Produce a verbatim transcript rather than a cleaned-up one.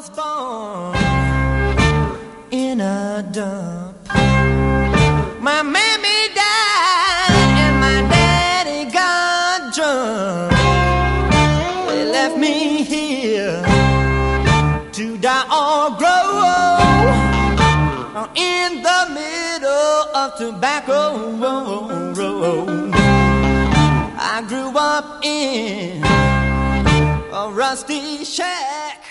was born in a dump. My mammy died and my daddy got drunk. They left me here to die or grow in the middle of Tobacco Road. I grew up in a rusty shack